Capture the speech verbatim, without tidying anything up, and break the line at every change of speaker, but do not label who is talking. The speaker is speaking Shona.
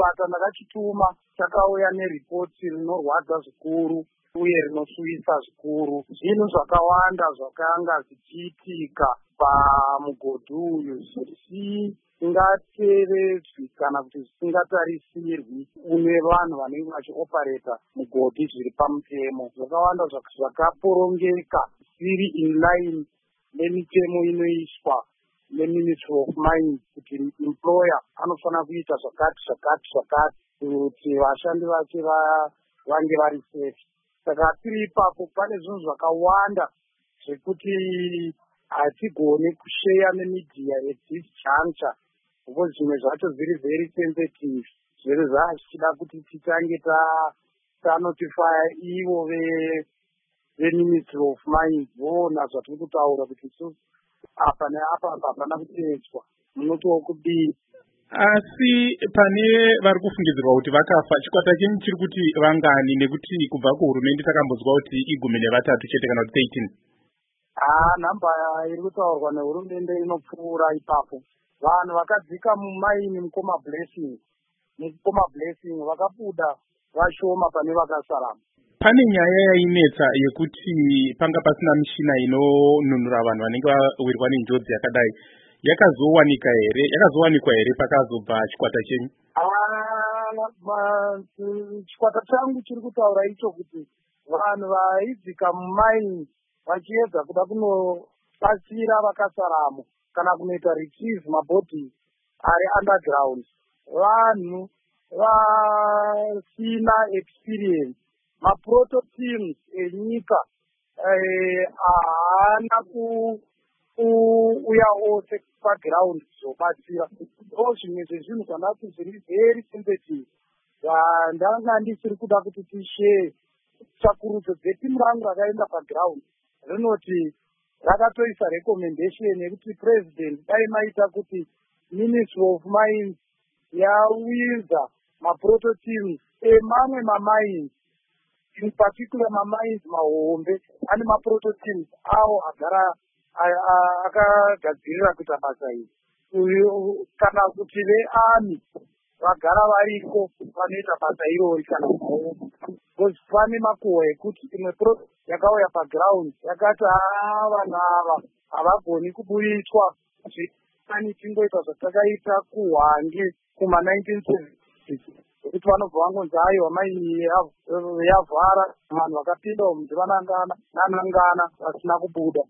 chikwata ndakachituma chakauya neripoti rinorwadza zvikuru uye rinosuwisa zvikuru. Zvinhu zvakawanda zvakanga zvichiitika pamugodhi uyu zvisingateeredzwi kana kuti zvisingatarisirwi une vanhu vanenge vachiopareta mugodhi zviri pamutemo. Zvakawanda zvakaporongeka zviri in line nemitemo inoiswa neministry of mines kuti employer anofanira kuita zvakati zvakati zvakati kuti vashandi vake vange vari safe. Saka tiri ipapo pane zvinhu zvakawanda zvekuti hatigone kusheya nemedia at this juncture because zvimwe zvacho zviri very sensitive. Zviri zvaachida kuti titange tanotifya ivo veministry of mines voona zvatiri kutaura kuti apa neapa hapana kuteedzwa munotiwo kudii.
Asi pane vari kufungidzirwa kuti vakafa, chikwata chenyu chiri kuti vangani, nekuti kubva kuhurumende takambonzwa kuti igumi nevatatu chete kana kuti thirteen?
Ah, namba iri kutaurwa nehurumende inopfuura ipapo. Vanhu vakadzika mumaini mukoma blessing mukoma blessing vakabuda vashoma pane vakasarama.
Pane nyaya yainetsa yekuti panga pasina mishina inonunura vanhu vanenge vawirwa nenjodzi yakadai. Yakazowanika here yakazowanikwa here pakazobva chikwata chenyu?
Chikwata changu chiri kutaura icho kuti vanhu vaidzika mumaini vachiedza kuda kunobatsira vakasaramo kana kunoita retrieve mabhodhi ari underground, vanhu vasina experience. Maproto teams enyika haana kuuya ose paground zobatsira. O zvimwe zvezvinhu zvandati zviri very sensitive ndanga ndisiri kuda kuti tishare. Tsvakurudzo dzetimu rangu rakaenda paground rinoti rakatoisa recommendation yekuti president dai maita kuti ministry of mines yawidza maproto teams emamwe mamines, in particular mamines mahombe ane maproto teams awo agara akagadzirira kuita basa iri, kana kuti vearmy vagara variko vanoita basa irori kana because pane makuhwa ekuti imwe project yakauya paground yakati haa vanhu ava havagoni kuburitswa zvitani tingoita zvatakaita kuhwange kuma nineteen seventies kuti vanobva vangonzi aiwa maini yavhara vanhu vakapinda umu ndivanangana nanangana vasina kubuda.